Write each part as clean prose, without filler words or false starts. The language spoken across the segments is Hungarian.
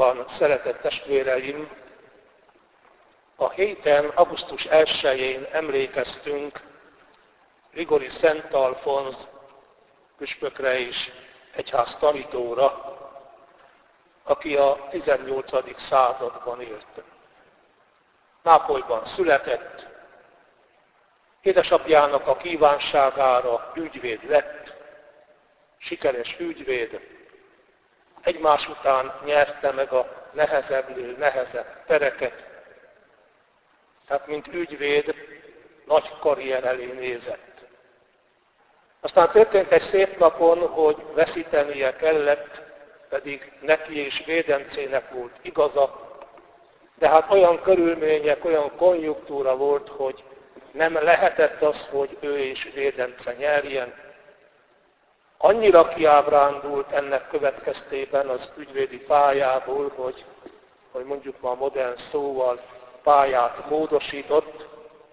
Krisztusban, szeretett testvéreim! A héten, augusztus 1-én emlékeztünk Grigori Szent Alfonz püspökre és egyház tanítóra, aki a 18. században élt. Nápolyban született, édesapjának a kívánságára ügyvéd lett, sikeres ügyvéd, egymás után nyerte meg a nehezebbnél nehezebb pereket, tehát mint ügyvéd nagy karrier elé nézett. Aztán történt egy szép napon, hogy veszítenie kellett, pedig neki és védencének volt igaza, de hát olyan körülmények, olyan konjunktúra volt, hogy nem lehetett az, hogy ő és védence nyerjen. Annyira kiábrándult ennek következtében az ügyvédi pályából, hogy mondjuk ma modern szóval pályát módosított,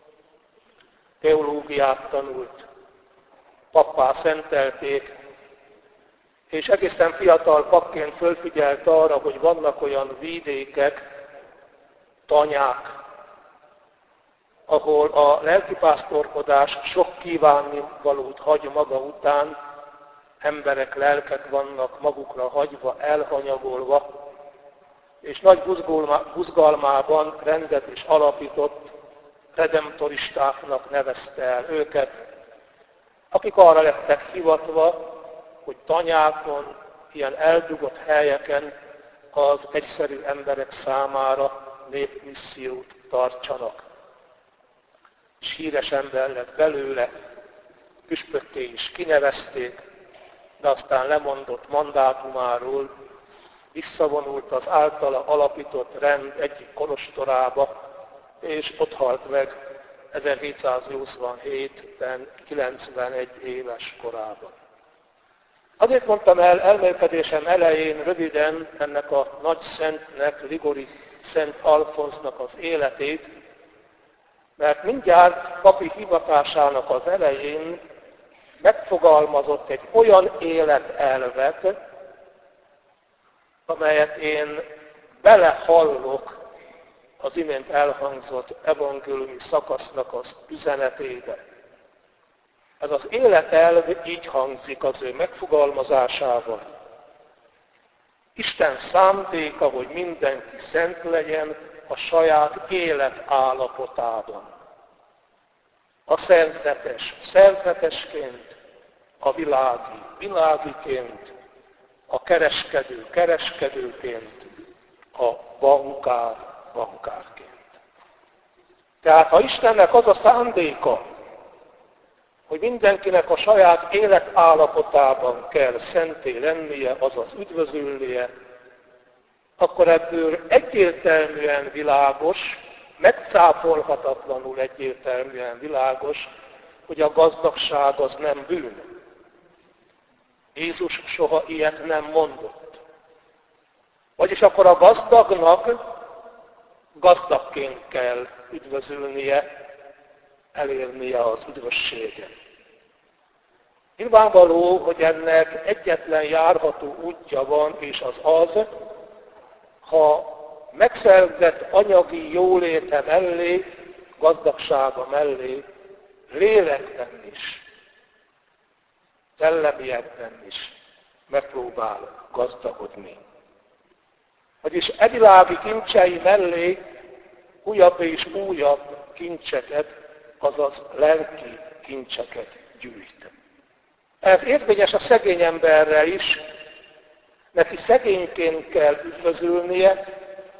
teológiát tanult, pappá szentelték, és egészen fiatal papként fölfigyelt arra, hogy vannak olyan vidékek, tanyák, ahol a lelkipásztorkodás sok kívánnivalót hagy maga után, emberek, lelkek vannak magukra hagyva, elhanyagolva, és nagy buzgalmában rendet is alapított, redemptoristáknak nevezte el őket, akik arra lettek hivatva, hogy tanyákon, ilyen eldugott helyeken az egyszerű emberek számára népmissziót tartsanak. És híres ember lett belőle, püspökké is kinevezték, de aztán lemondott mandátumáról, visszavonult az általa alapított rend egyik kolostorába, és ott halt meg 1787-ben, 91 éves korában. Azért mondtam el elmélkedésem elején röviden ennek a nagy szentnek, Grigori Szent Alfonznak az életét, mert mindjárt papi hivatásának az elején megfogalmazott egy olyan életelvet, amelyet én belehallok az imént elhangzott evangéliumi szakasznak az üzenetébe. Ez az életelv így hangzik az ő megfogalmazásával. Isten szándéka, hogy mindenki szent legyen a saját életállapotában. A szerzetes szerzetesként, a világi világiként, a kereskedő kereskedőként, a bankár bankárként. Tehát ha Istennek az a szándéka, hogy mindenkinek a saját életállapotában kell szenté lennie, azaz üdvözülnie, akkor ebből egyértelműen világos, megcáfolhatatlanul egyértelműen világos, hogy a gazdagság az nem bűn. Jézus soha ilyet nem mondott. Vagyis akkor a gazdagnak gazdagként kell üdvözülnie, elérnie az üdvösséget. Nyilvánvaló, hogy ennek egyetlen járható útja van, és az, ha megszerzett anyagi jóléte mellé, gazdagsága mellé, lélekben is, szellemiekben is megpróbál gazdagodni. Vagyis evilági kincsei mellé újabb és újabb kincseket, azaz lelki kincseket gyűjt. Ez érvényes a szegény emberre is, neki szegényként kell üdvözülnie,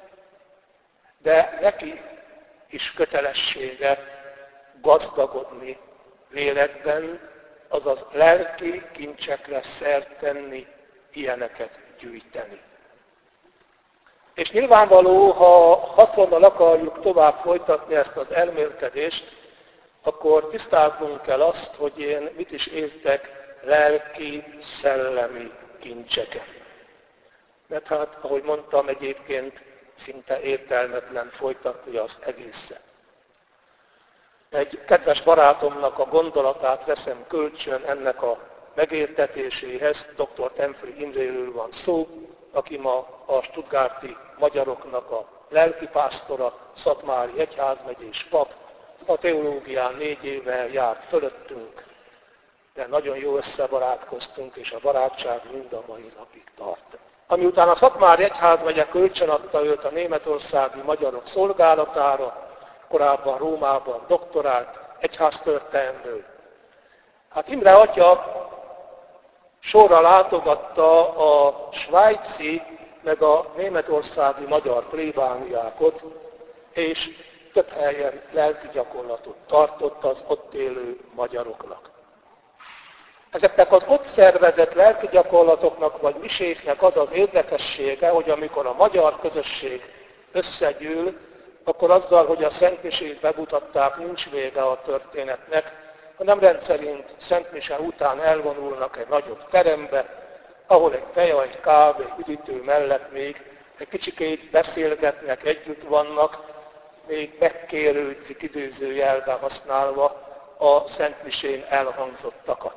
de neki is kötelessége gazdagodni lélekben, azaz lelki kincsekre szert tenni, ilyeneket gyűjteni. És nyilvánvaló, ha haszonnal akarjuk tovább folytatni ezt az elmélkedést, akkor tisztáznunk kell azt, hogy én mit is értek lelki, szellemi kincseket. Mert hát, ahogy mondtam, egyébként szinte értelmetlen folytatni az egészet. Egy kedves barátomnak a gondolatát veszem kölcsön ennek a megértetéséhez, dr. Temfri Imréről van szó, aki ma a stuttgarti magyaroknak a lelkipásztora, Szatmári egyházmegyés pap, a teológián 4 éve járt fölöttünk, de nagyon jó összebarátkoztunk, és a barátság mind a mai napig tart. Amiután a Szatmári egyházmegye kölcsönadta őt a németországi magyarok szolgálatára, korábban Rómában doktorált egyháztörténő. Hát Imre atya sorra látogatta a svájci, meg a németországi magyar plébániákat, és több helyen lelki gyakorlatot tartott az ott élő magyaroknak. Ezeknek az ott szervezett lelki gyakorlatoknak vagy miséknek az az érdekessége, hogy amikor a magyar közösség összegyűl, akkor azzal, hogy a szentmisét bemutatták, nincs vége a történetnek, hanem rendszerint szentmise után elvonulnak egy nagyobb terembe, ahol egy teja, egy kávé, üdítő mellett még egy kicsikét beszélgetnek, együtt vannak, még megkérődik idézőjelben használva a szentmisén elhangzottakat.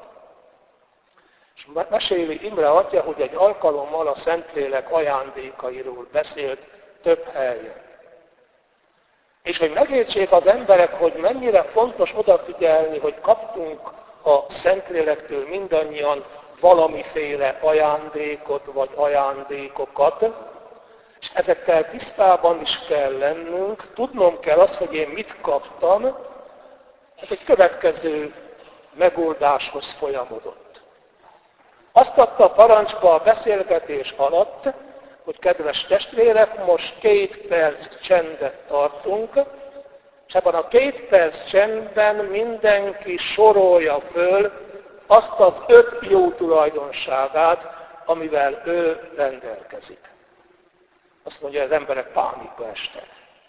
És meséli Imre atya, hogy egy alkalommal a Szentlélek ajándékairól beszélt több helyen. És hogy megértsék az emberek, hogy mennyire fontos odafigyelni, hogy kaptunk a Szentlélektől mindannyian valamiféle ajándékot vagy ajándékokat, és ezekkel tisztában is kell lennünk, tudnom kell azt, hogy én mit kaptam, ez egy következő megoldáshoz folyamodott. Azt adta parancsba a beszélgetés alatt, hogy kedves testvérek, most 2 perc csendet tartunk, és ebben a 2 perc csendben mindenki sorolja föl azt az 5 jó tulajdonságát, amivel ő rendelkezik. Azt mondja, az emberek pánikba estek.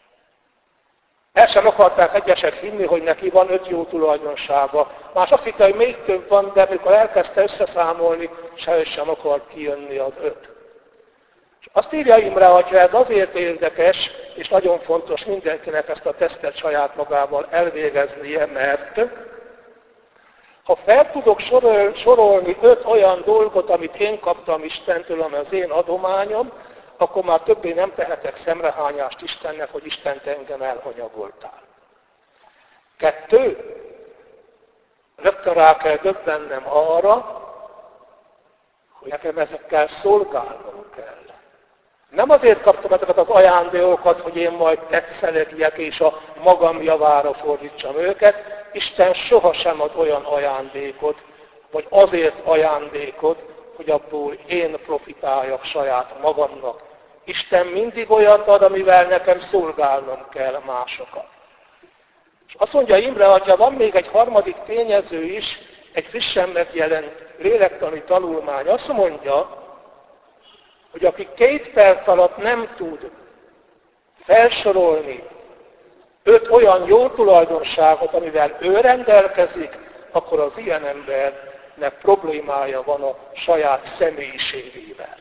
El sem akarták egyesek hinni, hogy neki van 5 jó tulajdonsága. Más azt hitte, hogy még több van, de amikor elkezdte összeszámolni, se sem akart kijönni az 5. És azt írja Imre atya, ez azért érdekes, és nagyon fontos mindenkinek ezt a tesztet saját magával elvégeznie, mert ha fel tudok sorolni 5 olyan dolgot, amit én kaptam Istentől, ami az én adományom, akkor már többé nem tehetek szemrehányást Istennek, hogy Isten engem elhanyagoltál. 2. Rögtön rá kell döbbennem arra, hogy nekem ezekkel szolgálnom kell. Nem azért kaptam ezeket az ajándékokat, hogy én majd tetszelegjek és a magam javára fordítsam őket. Isten sohasem ad olyan ajándékot, vagy azért ajándékot, hogy abból én profitáljak saját magamnak. Isten mindig olyat ad, amivel nekem szolgálnom kell másokat. És azt mondja Imre atya, van még egy harmadik tényező is, egy frissen megjelent lélektani tanulmány. Azt mondja, hogy aki 2 perc alatt nem tud felsorolni 5 olyan jó tulajdonságot, amivel ő rendelkezik, akkor az ilyen embernek problémája van a saját személyiségével.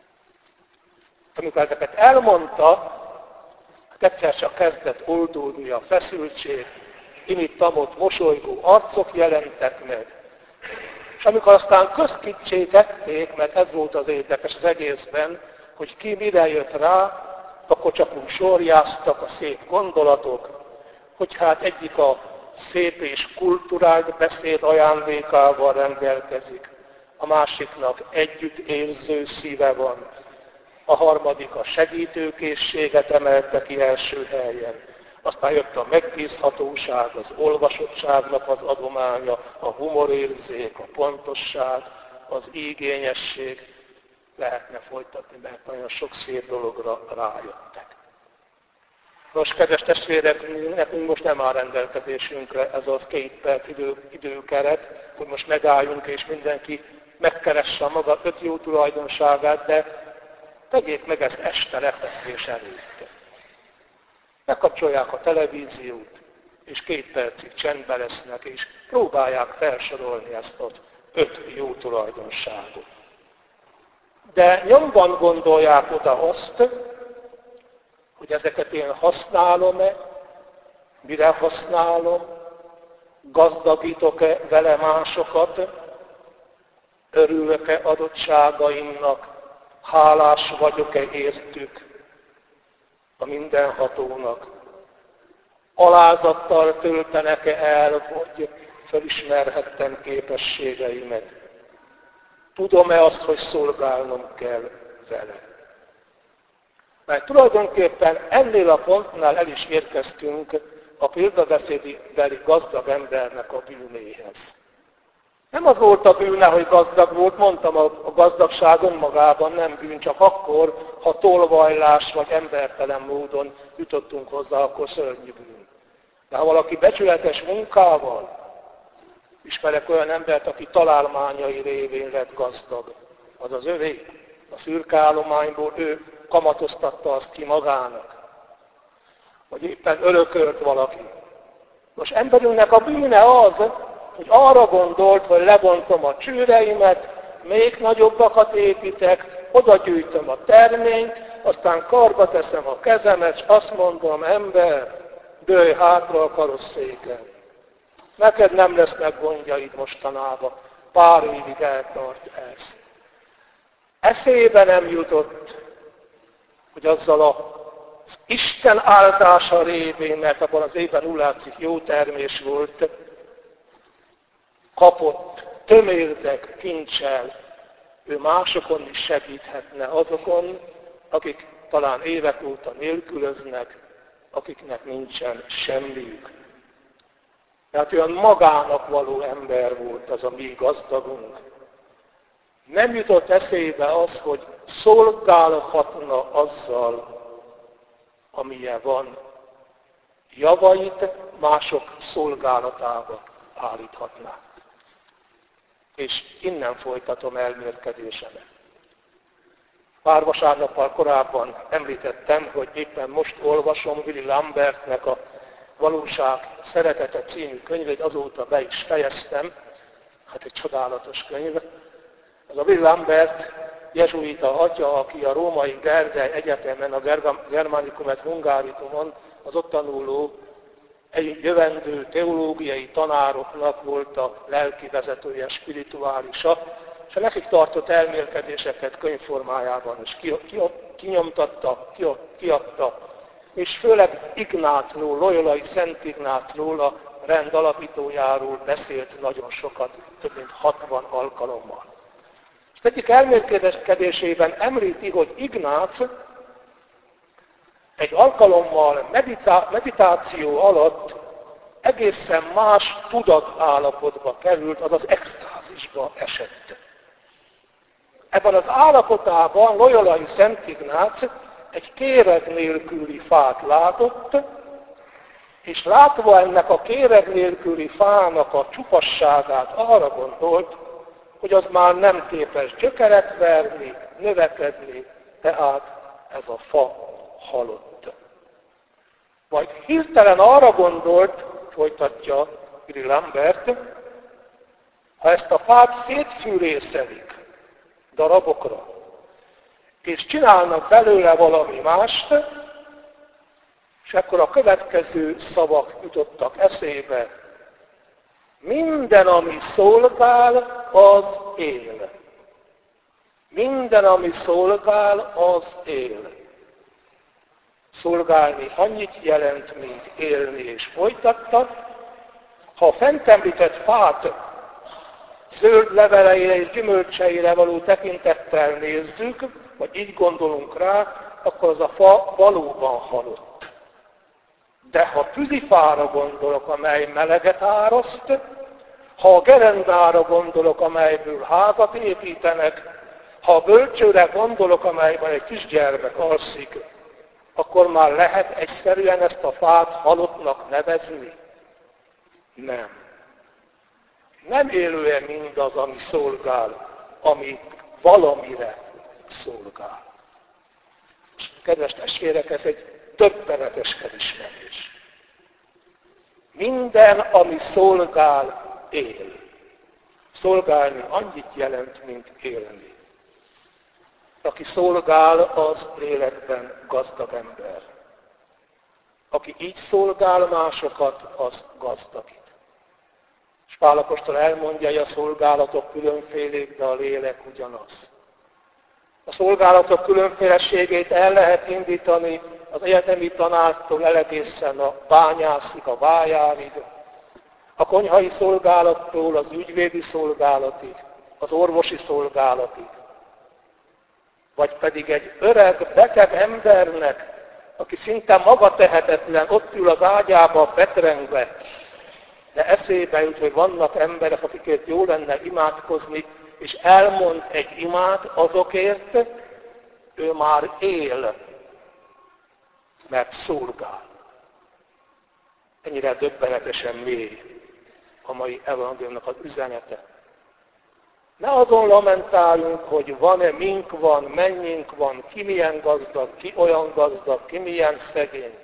Amikor ezeket elmondta, hát egyszer csak kezdett oldódni a feszültség, imit-tamott mosolygó arcok jelentek meg. És amikor aztán közkiccsé tették, mert ez volt az érdekes az egészben, hogy ki mire jött rá, akkor csak úgy sorjáztak a szép gondolatok, hogy hát egyik a szép és kulturált beszéd ajándékával rendelkezik, a másiknak együttérző szíve van, a harmadik a segítőkészséget emelte ki első helyen. Aztán jött a megbízhatóság, az olvasottságnak az adománya, a humorérzék, a pontosság, az igényesség. Lehetne folytatni, mert nagyon sok szép dologra rájöttek. Nos, kedves testvérek, nekünk most nem áll rendelkezésünkre ez az 2 perc időkeret, hogy most megálljunk és mindenki megkeresse a maga 5 jó tulajdonságát, de tegyék meg ezt este lefekvés előtt. Megkapcsolják a televíziót, és 2 percig csendben lesznek, és próbálják felsorolni ezt az 5 jó tulajdonságot. De nyomban gondolják oda azt, hogy ezeket én használom-e, mire használom, gazdagítok-e vele másokat, örülök-e adottságaimnak, hálás vagyok-e értük a mindenhatónak, alázattal töltenek-e el, hogy felismerhettem képességeimet. Tudom-e azt, hogy szolgálnom kell vele? Mert tulajdonképpen ennél a pontnál el is érkeztünk a példabeszédbeli gazdag embernek a bűnéhez. Nem az volt a bűne, hogy gazdag volt, mondtam, a gazdagság önmagában nem bűn, csak akkor, ha tolvajlás vagy embertelen módon jutottunk hozzá, akkor szörnyű bűn. De ha valaki becsületes munkával, ismerek olyan embert, aki találmányai révén lett gazdag, az az övé, a szürke állományból ő kamatoztatta azt ki magának, vagy éppen örökölt valaki. Most emberünknek a bűne az, hogy arra gondolt, hogy lebontom a csőreimet, még nagyobbakat építek, oda gyűjtöm a terményt, aztán karba teszem a kezemet, és azt mondom, ember, dőlj hátra a karosszéken. Neked nem lesznek gondjaid mostanában, pár évig eltart ez. Eszébe nem jutott, hogy azzal az Isten áldása révén, mert abban az évben úgy látszik jó termés volt, kapott tömérdek kincsel, ő másokon is segíthetne azokon, akik talán évek óta nélkülöznek, akiknek nincsen semmiük. Tehát olyan magának való ember volt az a mi gazdagunk. Nem jutott eszébe az, hogy szolgálhatna azzal, amilyen van. Javait mások szolgálatába állíthatná. És innen folytatom elmélkedésemet. Pár vasárnappal korábban említettem, hogy éppen most olvasom Willy Lambertnek a Valóság szeretete című könyvét, azóta be is fejeztem. Hát egy csodálatos könyv. Ez a Willy Lambert jezsuita atya, aki a római Gergely Egyetemen, a Germanicum et Hungarikumon az ott tanuló egy jövendő teológiai tanároknak volt a lelki vezetője, spirituálisa, és a nekik tartott elmélkedéseket könyvformájában is kinyomtatta, kiadta, és főleg Ignácról, Loyolai Szent Ignácról, a rend alapítójáról beszélt nagyon sokat, több mint 60 alkalommal. És egyik elmélkedésében említi, hogy Ignác egy alkalommal meditáció alatt egészen más tudatállapotba került, azaz extázisba esett. Ebben az állapotában Loyolai Szent Ignác egy kéreg nélküli fát látott, és látva ennek a kéreg nélküli fának a csupasságát arra gondolt, hogy az már nem képes gyökeret verni, növekedni, tehát ez a fa halott. Majd hirtelen arra gondolt, folytatja Willy Lambert, ha ezt a fát szétfűrészelik darabokra, és csinálnak belőle valami mást, és akkor a következő szavak jutottak eszébe. Minden, ami szolgál, az él. Minden, ami szolgál, az él. Szolgálni annyit jelent, mint élni, és folytatta. Ha a fent említett fát zöld leveleire és gyümölcseire való tekintettel nézzük, vagy így gondolunk rá, akkor az a fa valóban halott. De ha tűzifára gondolok, amely meleget áraszt, ha a gerendára gondolok, amelyből házat építenek, ha a bölcsőre gondolok, amelyben egy kisgyermek alszik, akkor már lehet egyszerűen ezt a fát halottnak nevezni? Nem. Nem élő-e mindaz, ami szolgál, ami valamire szolgál. Kedves testvérek, ez egy döbbenetes felismerés. Minden, ami szolgál, él. Szolgálni annyit jelent, mint élni. Aki szolgál, az lélekben gazdag ember. Aki így szolgál másokat, az gazdagít. És Pál apostol elmondja, hogy a szolgálatok különfélék, de a lélek ugyanaz. A szolgálatok különféleségét el lehet indítani az egyetemi tanártól egészen a bányászig, a vájárig, a konyhai szolgálattól az ügyvédi szolgálatig, az orvosi szolgálatig. Vagy pedig egy öreg, beteg embernek, aki szinte maga tehetetlen, ott ül az ágyába fetrengve, de eszébe jut, hogy vannak emberek, akikért jó lenne imádkozni, és elmond egy imát azokért, ő már él, mert szolgál. Ennyire döbbenetesen mély a mai evangéliumnak az üzenete. Ne azon lamentáljunk, hogy van-e, mink van, mennyink van, ki milyen gazdag, ki olyan gazdag, ki milyen szegény.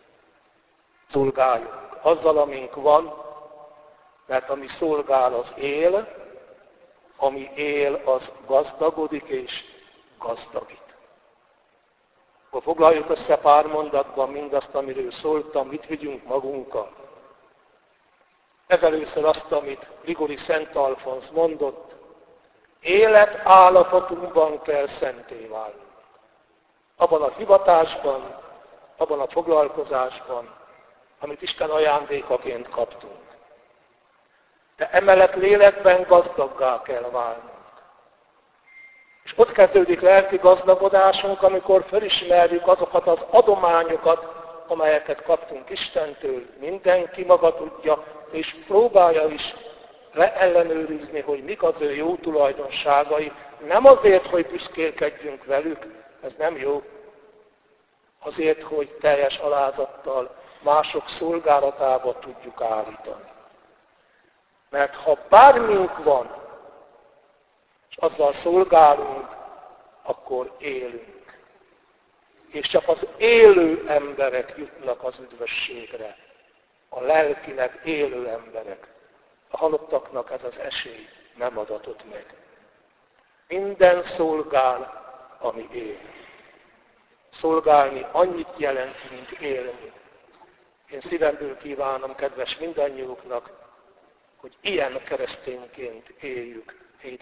Szolgáljunk azzal, amink van, mert ami szolgál, az él, ami él, az gazdagodik és gazdagít. Akkor foglaljuk össze pár mondatban mindazt, amiről szóltam, mit vigyünk magunkkal. Legelőször azt, amit Grigori Szent Alfonsz mondott, életállapotunkban kell szenté válnunk. Abban a hivatásban, abban a foglalkozásban, amit Isten ajándékaként kaptunk. De emellett lélekben gazdaggá kell válnunk. És ott kezdődik lelki gazdagodásunk, amikor felismerjük azokat az adományokat, amelyeket kaptunk Istentől. Mindenki maga tudja, és próbálja is leellenőrizni, hogy mik az ő jó tulajdonságai. Nem azért, hogy büszkélkedjünk velük, ez nem jó. Azért, hogy teljes alázattal mások szolgálatába tudjuk állítani. Mert ha bármink van, és azzal szolgálunk, akkor élünk. És csak az élő emberek jutnak az üdvösségre. A lelkileg élő emberek. A halottaknak ez az esély nem adatott meg. Minden szolgál, ami él. Szolgálni annyit jelent, mint élni. Én szívemből kívánom, kedves mindannyiuknak, hogy ilyen keresztényként éljük